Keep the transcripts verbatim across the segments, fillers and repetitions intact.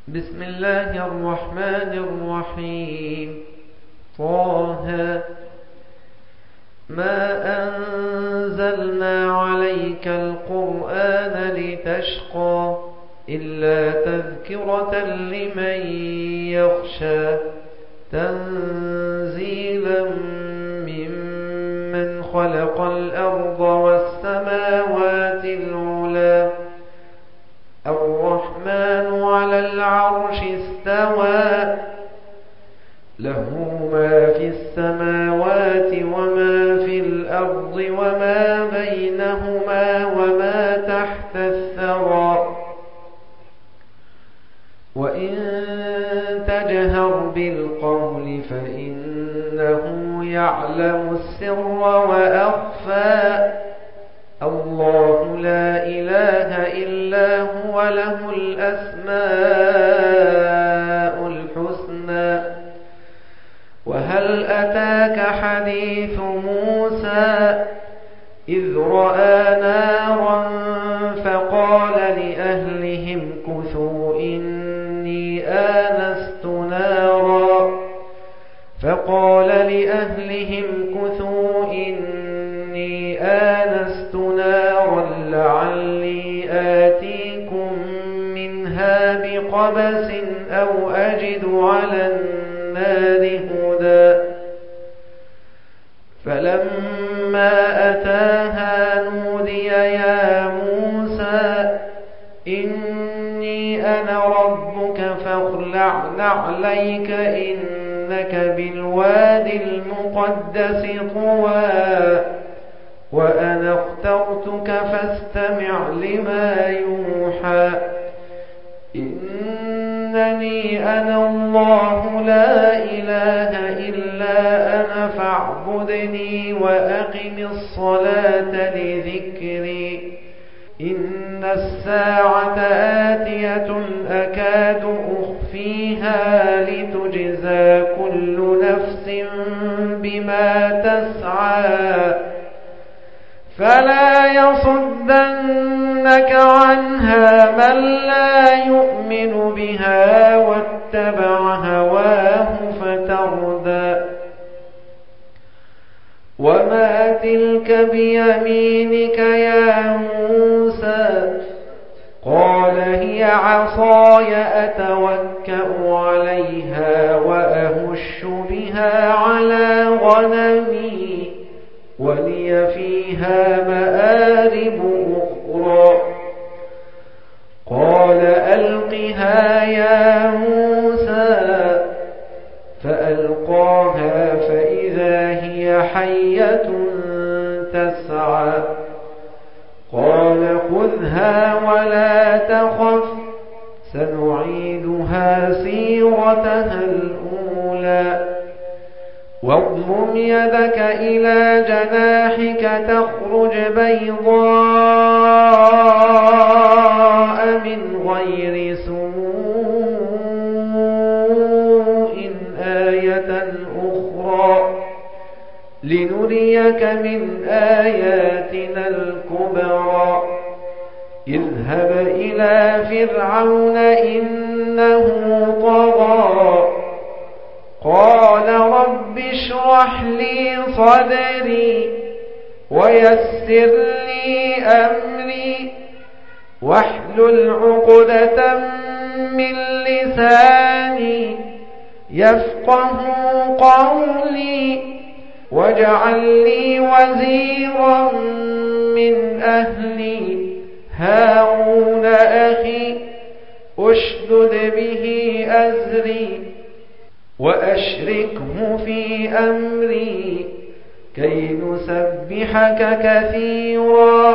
بسم الله الرحمن الرحيم. طه ما أنزلنا عليك القرآن لتشقى إلا تذكرة لمن يخشى تنزيلا ممن خلق الأرض والسماوات العلى الرحمن على العرش استوى له ما في السماوات وما في الأرض وما بينهما وما تحت الثرى وإن تجهر بالقول فإنه يعلم السر وأخفى الله لا إله إلا هو له الأسماء الحسنى. وهل أتاك حديث موسى إذ رأى نارا فقال لأهلهم كثوا إني آنست نارا فقال لأهلهم كثوا إني آنست نارا لعلي آتيكم منها بقبس أو أجد على النار هدى فلما أتاها نودي يا موسى إني أنا ربك فاخلع نعليك إنك بالوادي المقدس طوى وأنا اخترتك فاستمع لما يوحى إنني أنا الله لا إله إلا أنا فاعبدني وأقم الصلاة لذكري إن الساعة آتية أكاد أخفيها لتجزى كل نفس بما تسعى فلا يصدنك عنها من لا يؤمن بها واتبع هواه فتردى وما تلك بيمينك يا موسى قال هي عصاي أتوكأ عليها وأهش بها على غنمي ولي فيها مآرب أخرى قال ألقها يا موسى فألقاها فإذا هي حية تسعى قال خذها ولا تخف سنعيدها سيرتها الأولى واضمم يدك إلى جناحك تخرج بيضاء من غير سوء آية أخرى لنريك من آياتنا الكبرى اذهب إلى فرعون إنه طغى قال رب اشرح لي صدري ويسر لي أمري واحلل عقدة من لساني يفقه قولي واجعل لي وزيرا من أهلي هارون أخي أشدد به أزري وأشركه في أمري كي نسبحك كثيرا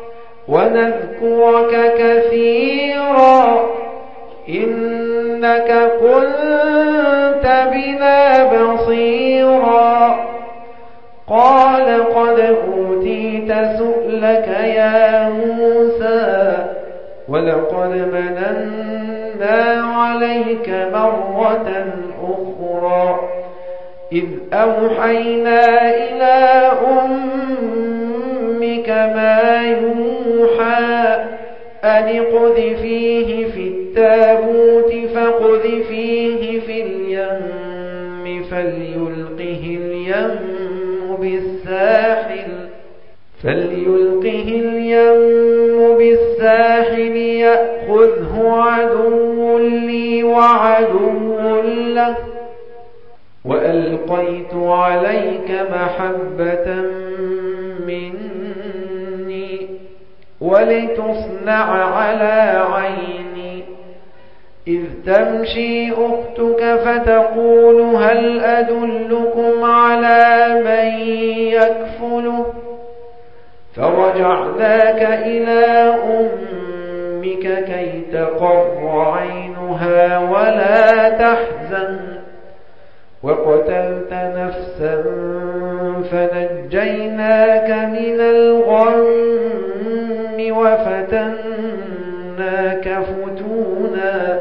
ونذكرك كثيرا إنك كنت بنا بصيرا قال قد أوتيت سؤلك يا موسى ولقد مننا عليك مرة أخرى إذ أوحينا إلى أمك ما يوحى أن اقذفيه في التابوت فاقذفيه في اليم فليلقه اليم بالساحل فليلقه اليم بالساحل يأخذه عدو لي وعدو له وألقيت عليك محبة مني ولتصنع على عيني إذ تمشي أختك فتقول هل أدلكم على من يكفله فرجعناك إلى أمك كي تقر عينها ولا تحزن وقتلت نفسا فنجيناك من الغم وفتناك فتونا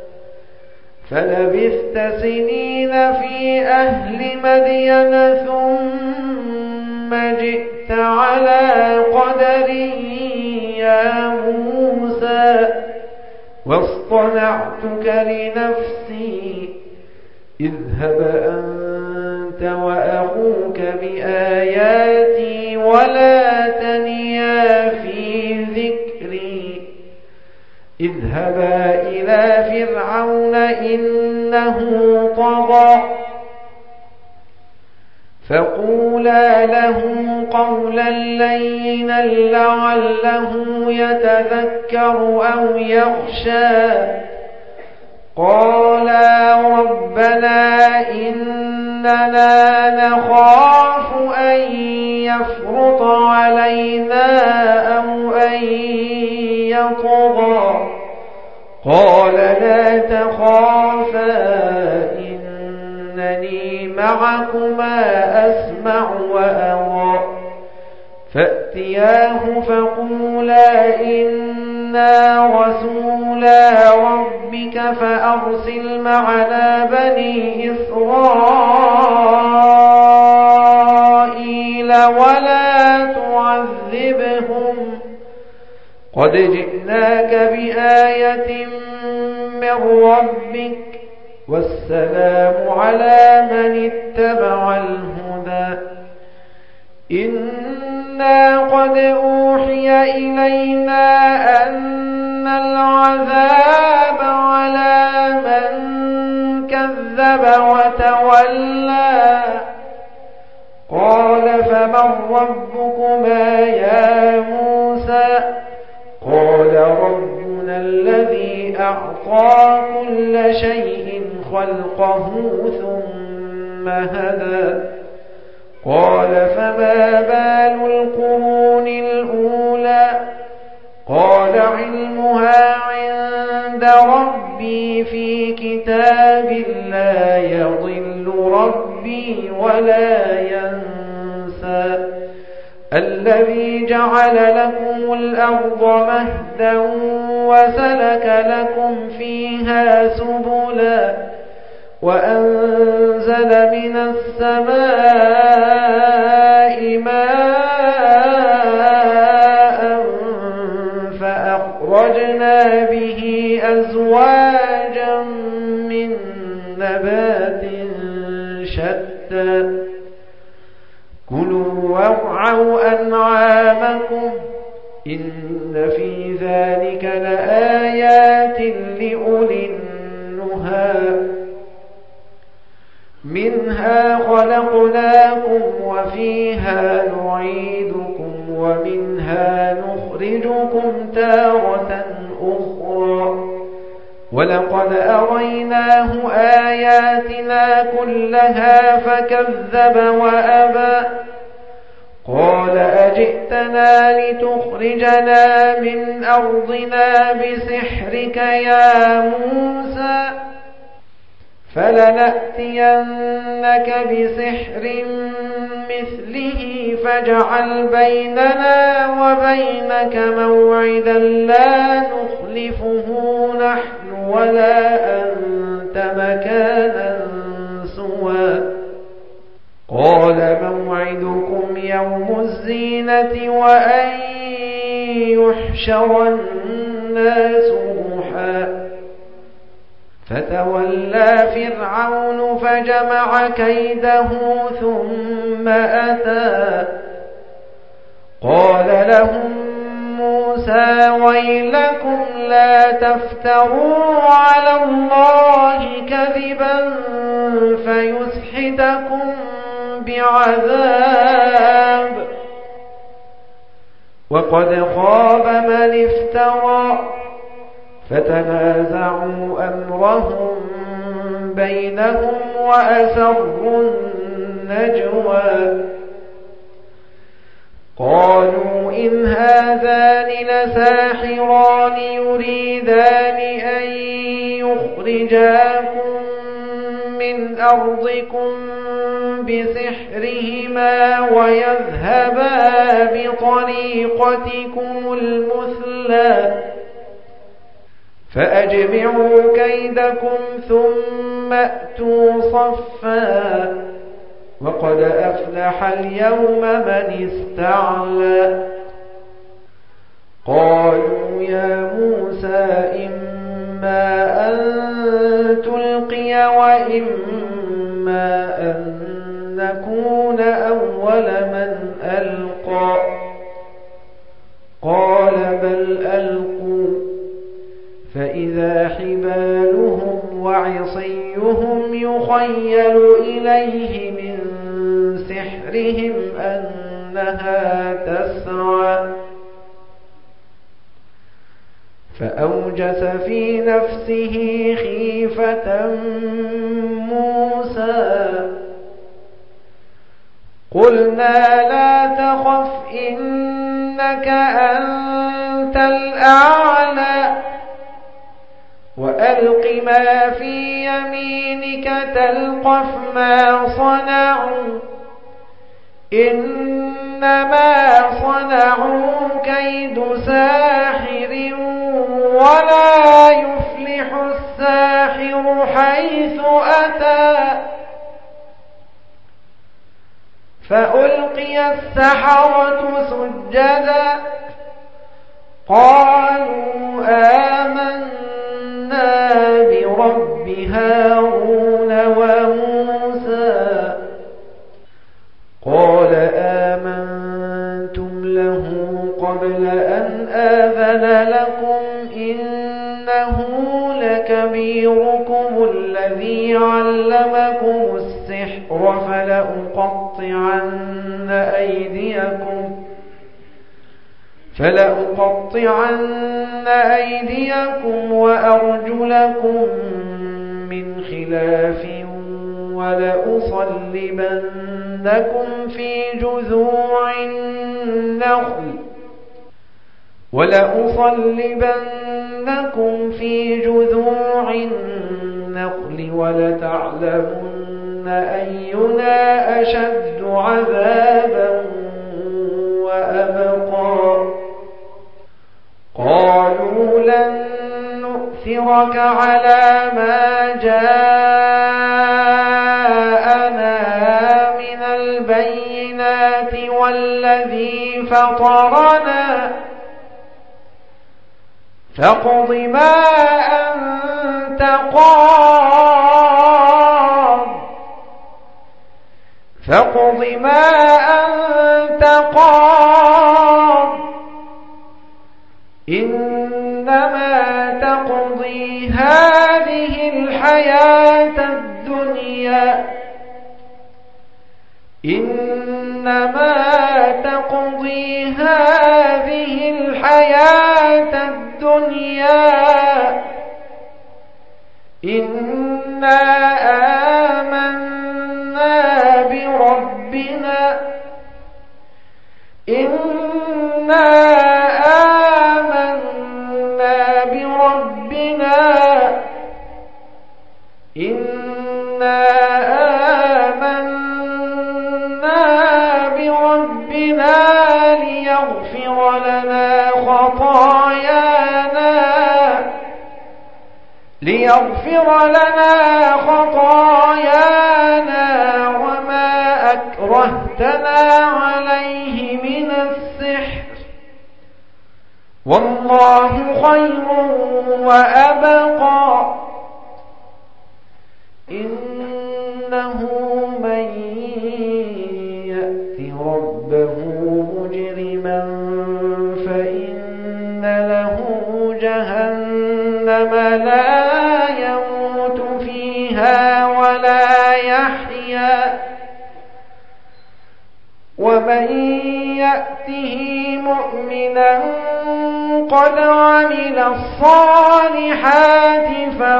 فلبثت سنين في أهل مدين ثم جئت على قدر يا موسى واصطنعتك لنفسي اذهب أنت وأخوك بآياتي ولا تنيا في ذكري اذهبا إلى فرعون إنه طغى فقولا له قولا لينا لعله يتذكر أو يخشى قالا ربنا إننا نخاف أن يفرط علينا أو أن يطغى قال لا تخافا إنني معكما أسمع وأرى فأتياه فقولا إنا رسولا ربك فأرسل معنا بني إسرائيل ولا تعذبهم قد جئناك بآية من ربك والسلام على من اتبع الهدى إنا قد أوحي إلينا أن العذاب على من كذب وتولى قال فمن ربكما يا موسى قال ربنا الذي أعطى كل شيء خلقه ثم هدى قال فما بال القرون الأولى قال علمها عند ربي في كتاب لا يضل ربي ولا ينسى الذي جعل لكم الأرض مهدا وسلك لكم فيها سبلا وأنزل من السماء ماء فأخرجنا به أزواجا من نبات شتى كلوا وارعوا أنعامكم إن في ذلك لآيات لأولي النهى منها خلقناكم وفيها نعيدكم ومنها نخرجكم تارة أخرى ولقد أريناه آياتنا كلها فكذب وأبى قال أجئتنا لتخرجنا من أرضنا بسحرك يا موسى فلنأتينك بسحر مثله فاجعل بيننا وبينك موعدا لا نخلفه نحن ولا أنت مكانا سوى قال موعدكم يوم الزينة وأن يحشر الناس ضحى فتولى فرعون فجمع كيده ثم أتى قال لهم موسى ويلكم لا تفتروا على الله كذبا فيسحتكم بعذاب وقد خاب من افترى فتنازعوا أمرهم بينهم وأسروا النجوى قالوا إن هذان لساحران يريدان أن يخرجاكم من أرضكم بسحرهما ويذهبا بطريقتكم المثلى فأجمعوا كيدكم ثم أتوا صفا وقد أفلح اليوم من استعلى قالوا يا موسى إما أن تلقي وإما أن نكون أول من ألقى قال بل ألقوا فإذا حبالهم وعصيهم يخيل إليه من سحرهم أنها تسعى فأوجس في نفسه خيفة موسى قلنا لا تخف إنك أنت الأعلى وألق ما في يمينك تلقف ما صنعوا إنما صنعوا كيد ساحر ولا يفلح الساحر حيث أتى فألقي السحرة سجدا قالوا آمنا برب هارون وموسى قال آمنتم له قبل أن آذن لكم إنه لكبيركم الذي علمكم السحر فلأقطعن أيديكم فلأقطعن أيديكم وأرجلكم من خلاف ولأصلبنكم في جذوع النخل ولأصلبنكم في جذوع النخل ولتعلمن أينا أشد عذابا وأبقى قالوا لن نؤثرك على ما جاءنا من البينات والذي فطرنا فاقض ما أنت قاض فاقض ما أنت قاض إنما تقضي هذه الحياة الدنيا إنما تقضي هذه الحياة الدنيا إنا آمنا بربنا إنا آمنا بربنا إنا آمنا بربنا ليغفر لنا خطايانا ليغفر لنا خطايانا وما أكرهتنا عليه من السحر والله خير وأبقى إنه من يأت ربه مجرما فإن له جهنم لا يموت فيها ولا يحيا ومن يأته مؤمنا قد عمل الصالحات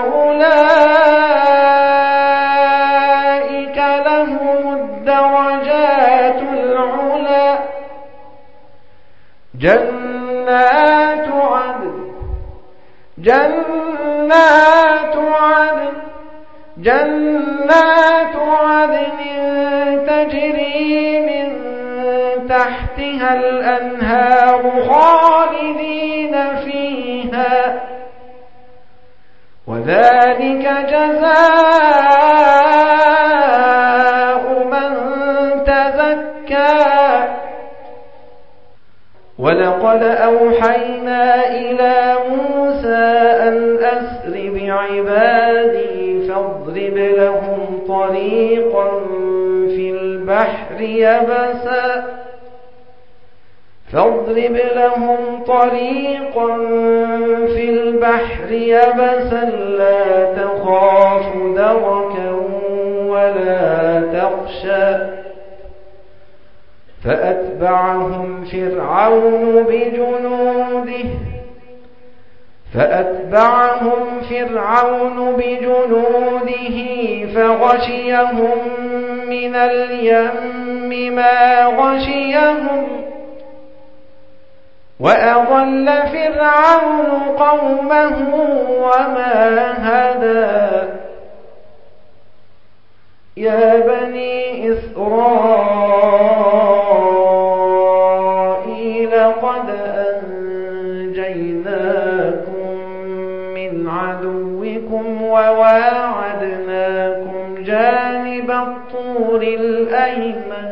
فأولئك لهم الدرجات العلى جنات عدن جنات عدن جنات عدن تجري من تحتها الأنهار خالدين فيها وذلك جزاء من تزكى ولقد أوحينا إلى موسى أن أسر بعبادي فاضرب لهم طريقا في البحر يبسا فاضرب لهم طريقا في البحر يبسا لا تخاف دركا ولا تخشى فأتبعهم فرعون بجنوده فأتبعهم فرعون بجنوده فغشيهم من اليم ما غشيهم وأضل فرعون قومه وما هدى يا بني إسرائيل قد أنجيناكم من عدوكم وواعدناكم جانب الطور الأيمن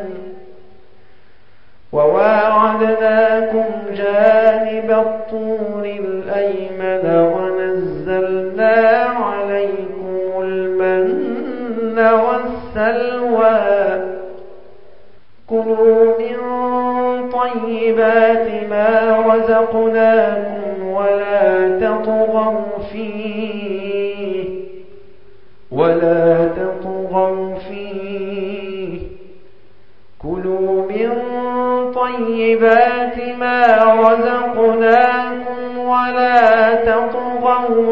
وواعدناكم جانب الطور الأيمن ونزلنا عليكم المن والسلوى كلوا من طيبات ما رزقناكم ولا تطغوا فيه ولا تطغوا فيه كلوا من طيبات ما رزقناكم ولا تطغوا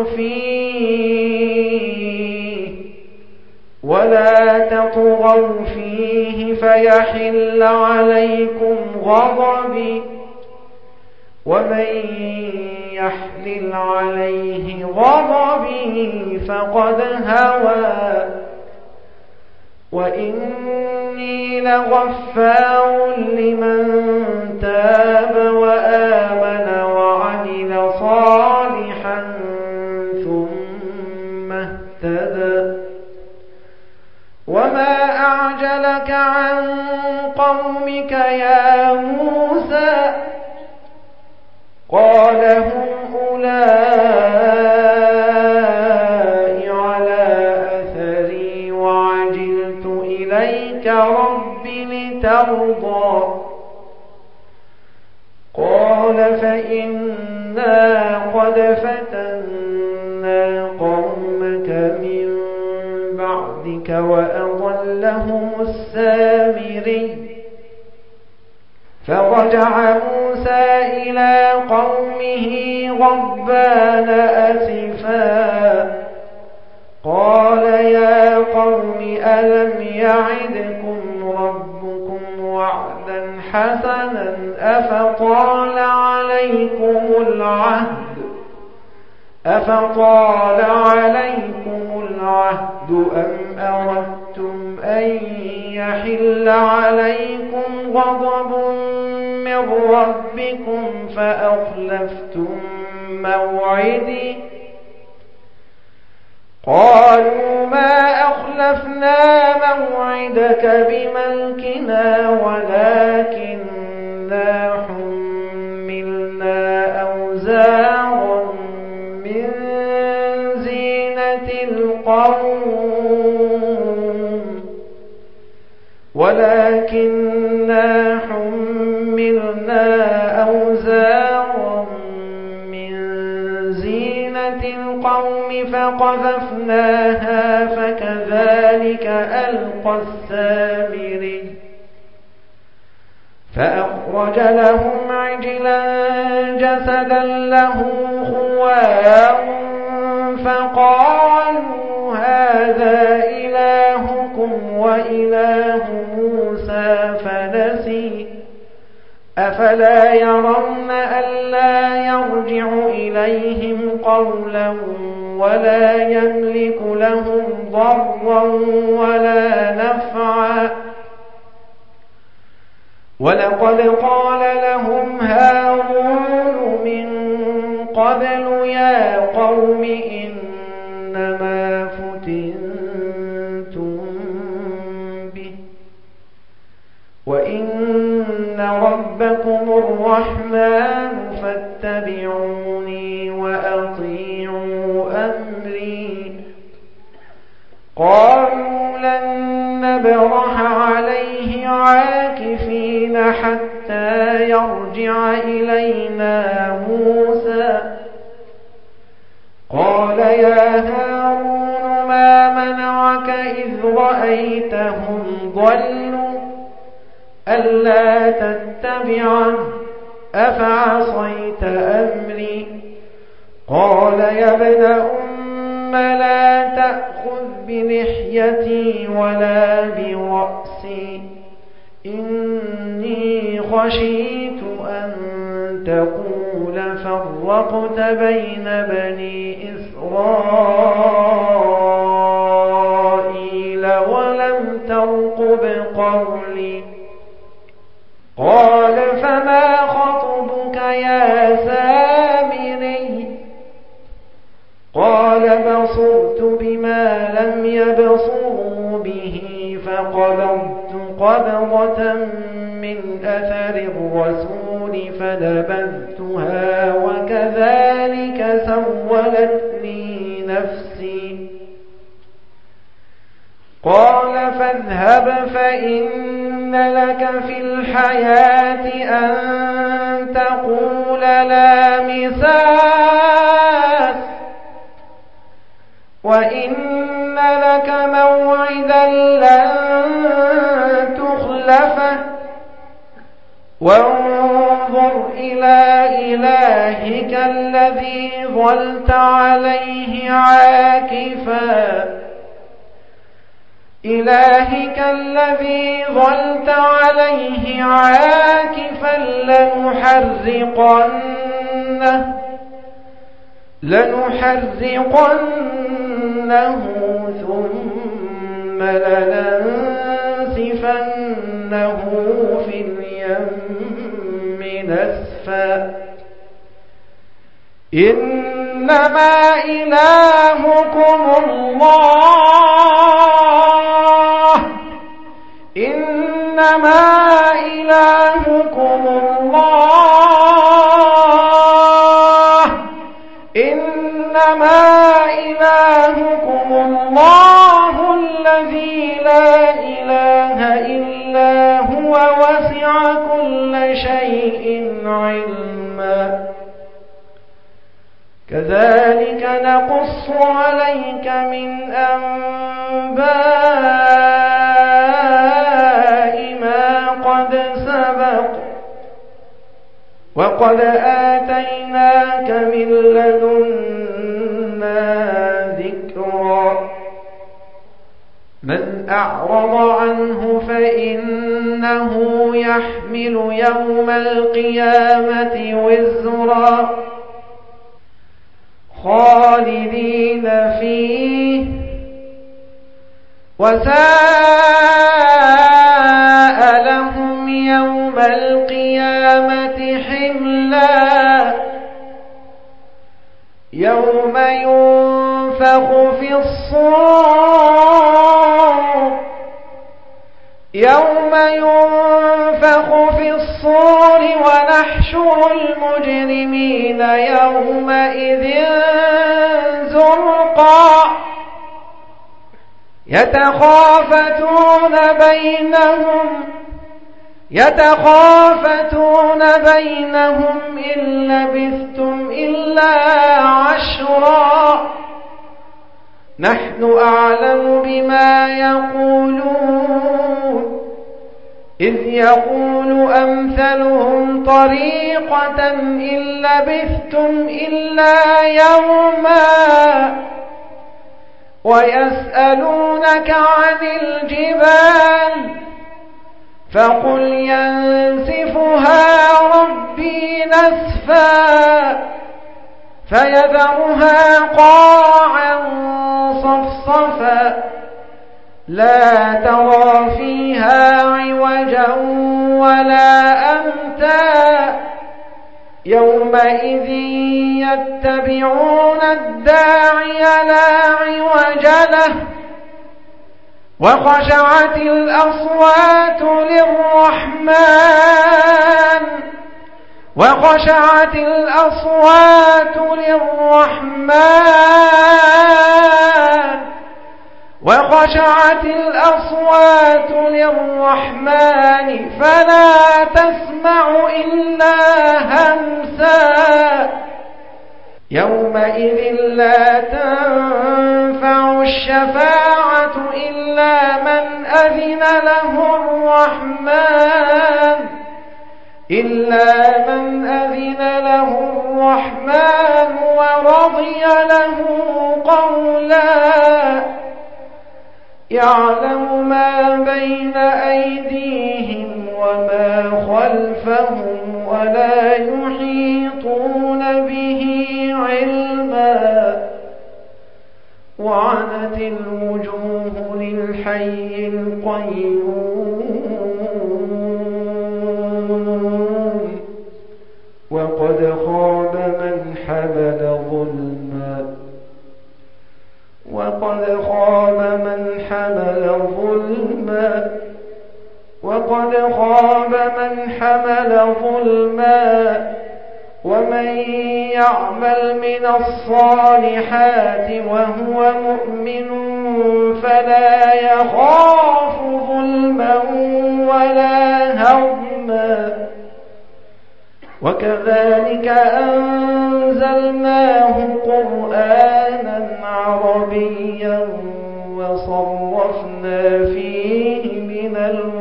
فيه ولا تطغوا فيه فيحل عليكم غضبي ومن يحلل عليه غضبي فقد هوى وإني لغفار لمن تاب وآمن وعمل صالحا ثم اهتدى وما أعجلك عن قومك يا موسى قال هم أولئك على أثري وعجلت إليك رب لترضى قال فإنا قد فتنا قومك من بعدك وأضلهم السامري فرجع موسى إلى قومه غضبان أسفا قال يا قوم ألم يعدكم ربكم وعدا حسنا أفطال عليكم العهد أفطال عليكم العهد أم أردتم أن يحل عليكم غضب من ربكم فأخلفتم موعدي قالوا ما أخلفنا موعدك بملكنا ولكننا حملنا أوزارا من زينة القوم ولكننا حملنا أوزارا من زينة القوم فقذفناها فكذلك ألقى السامري فأخرج لهم عجلا جسدا له خوار فقالوا هذا إلهكم وإله موسى فنسي أفلا يرون ألا يرجع إليهم قولا ولا يملك لهم ضرا ولا نفعا ولقد قال لهم هارون من قبل يا قوم إنما فتنتم به وإن ربكم الرحمن فاتبعوني وأطيعوا أمري قالوا لن نبرح عليه عاكفين حتى يرجع إلينا موسى قال يا هارون ما منعك إذ رأيتهم ضلوا ألا تتبعن أفعصيت أمري قال يا ابن أم لا تأخذ بلحيتي ولا برأسي إني خشيت أن تقول فرقت بين بني إسرائيل ولم ترقب قولي قال فما خطبك يا سامري قال بصرت بما لم يبصروا به فقبضت قبضة من أثر الرسول فنبذتها وكذلك سولت لي نفسي قال فاذهب فإن لك في الحياة أن تقول لا مساس وإن لك موعدا لن تخلفه وانظر إلى إلهك الذي ظلت عليه عاكفا إلهك الذي ظلت عليه عاكفا لنحرقنه لنحرقنه ثم لننسفنه في اليم نسفا إنما إلهكم الله إنما إلهكم الله إنما إلهكم الله الذي لا إله إلا هو وسع كل شيء علما كذلك نقص عليك من أنباء ما قد سبق وقد آتيناك من لدنا ذكرا من أعرض عنه فإنه يحمل يوم القيامة وزرا خالدين فيه وساء لهم يوم القيامة حملا يوم ينفخ في الصور يوم ينفخ في الصور ونحشر المجرمين يومئذ زرقا يتخافتون بينهم يتخافتون بينهم إن لبثتم إلا عشرا نحن أعلم بما يقولون إذ يقول أمثلهم طريقة إن لبثتم إلا يوما ويسألونك عن الجبال فقل ينسفها ربي نسفا فيذرها قاعا صفصفا لا ترى فيها عوجا ولا أمتا يومئذ يتبعون الداعي لا عوج له وخشعت الأصوات للرحمن وخشعت الأصوات للرحمن وخشعت الأصوات للرحمن فلا تسمع إلا همسا يومئذ لا تنفع الشفاعة إلا من أذن له الرحمن إلا من أذن له الرحمن ورضي له قولا يعلم ما بين أيديهم وما خلفهم ولا يحيطون به علما وعنت الوجوه للحي القيوم وقد خاب من حمل ظلما وقد خاب من حمل ظلما وقد خاب من حمل ظلما ومن يعمل من الصالحات وهو مؤمن فلا يخاف ظلما ولا هضما وكذلك أنزلناه قرآنا عربيا وصرفنا فيه من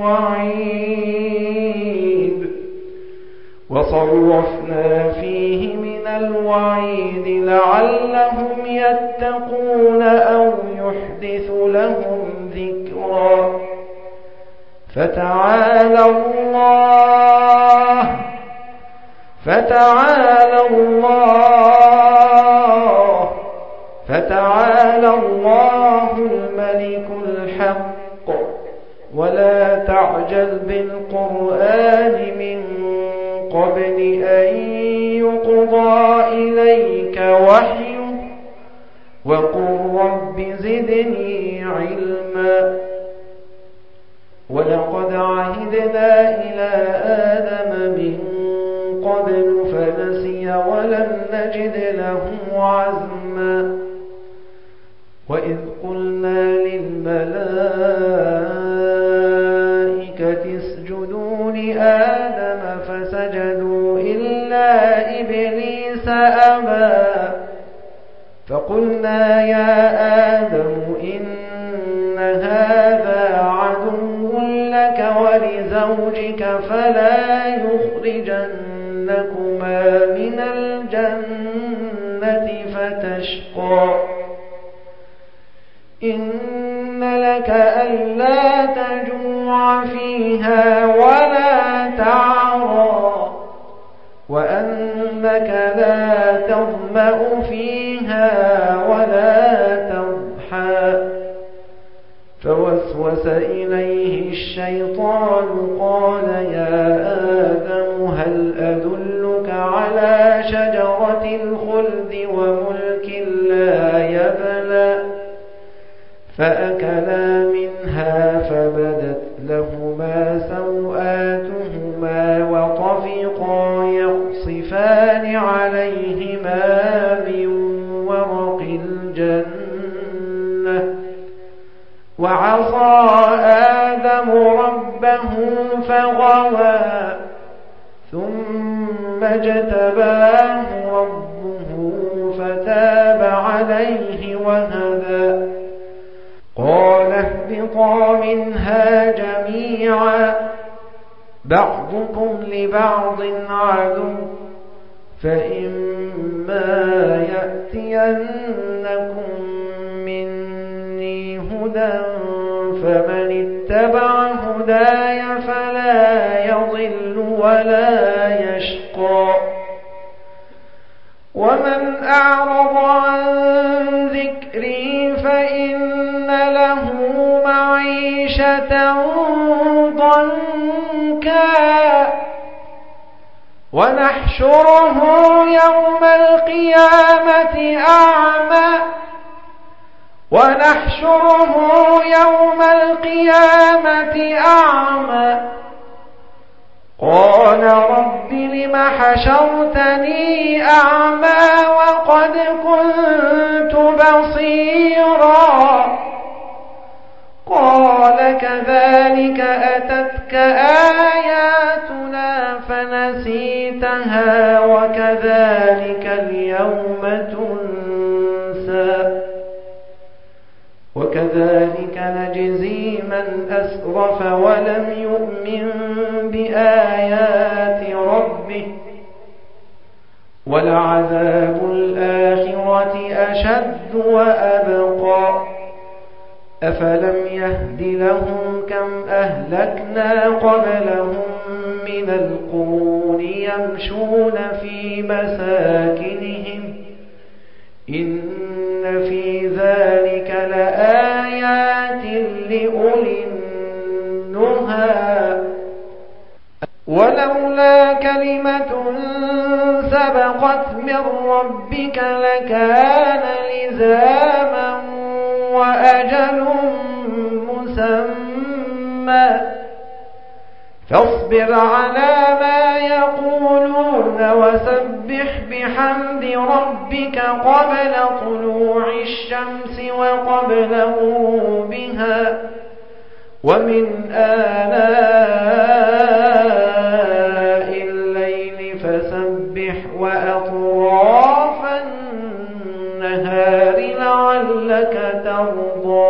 الوعيد وصرفنا فيه من الوعيد لعلهم يتقون أو يحدث لهم ذكرا فتعالى الله فتعالى الله فتعالى الله الملك الحق ولا تعجل بالقرآن من قبل أن يقضى إليك وحيه وقل رب زدني علما ولقد عهدنا إلى آدم من قبل فنسي ولم نجد له عزما وإذ قلنا للملائكة اسجدوا لآدم فسجدوا إلا إبليس أبى فقلنا يا آدم إن هذا عدو لك ولزوجك فلا يخرجنكما من الجنة فتشقى إن لك ألا تجوع فيها ولا تعرى وأنك لا تظمأ فيها ولا تضحى فوسوس إليه الشيطان قال يا آدم هل أدلك على شجرة الخلد وملك لا يبلى فأكلا منها فبدت لهما سوآتهما وطفقا يخصفان عليهما من ورق الجنة وعصى آدم ربه فغوى ثم اجتباه ربه فتاب عليه وهدى قال اهبطا منها جميعا بعضكم لبعض عدو فإما يأتينكم مني هدى فمن اتبع هداي فلا يضل ولا يشقى ومن أعرض عن ذكري فإن له معيشة ضنكا ونحشره يوم القيامة أعمى ونحشره يوم القيامة أعمى قال رب لم حشرتني أعمى وقد كنت بصيرا قال كذلك أتتك آياتنا فنسيتها وكذلك اليوم تنسى وكذلك نجزي من أسرف ولم يؤمن بآيات ربه ولعذاب الآخرة أشد وأبقى أفلم يهد لهم كم أهلكنا قبلهم من القرون يمشون في مساكنهم إن في ذلك لآيات لأولي النهى ولولا كلمة سبقت من ربك لكان لزاما وأجل مسمى فاصبر على ما يقولون وسبح بحمد ربك قبل طلوع الشمس وقبل غروبها ومن آلاء الليل فسبح وأطراف النهار لعلك ترضى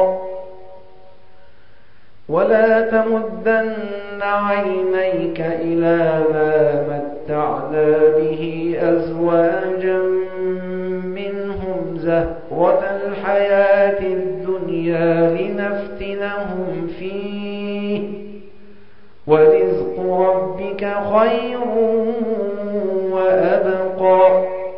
ولا تمدن عينيك إلى ما متعنا به أزواجا منهم زهرة الحياة الدنيا لنفتنهم فيه ورزق ربك خير وأبقى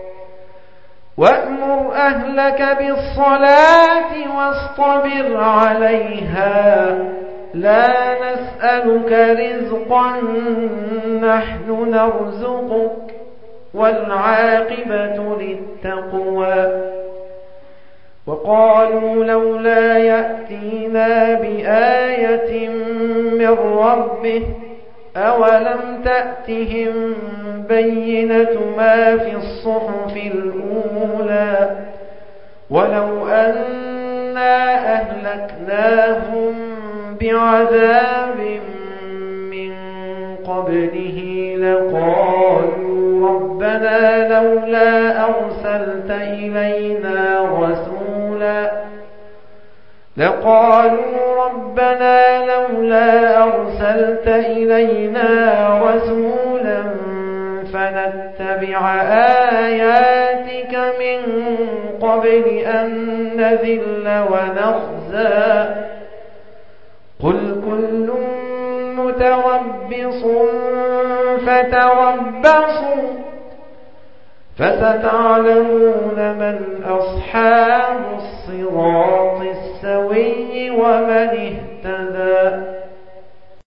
وأمر أهلك بالصلاة واصطبر عليها لا نسألك رزقا نحن نرزقك والعاقبة للتقوى وقالوا لولا يأتينا بآية من ربه أولم تأتهم بينة ما في الصحف الأولى ولو أنا أهلكناهم بعذاب من قبله لقالوا ربنا لولا أرسلت إلينا رسولا لقالوا ربنا لولا أرسلت إلينا رسولا فنتبع آياتك من قبل أن نذل ونخزى قل كل متربص فتربصوا فستعلمون من أصحاب الصراط السوي ومن اهتدى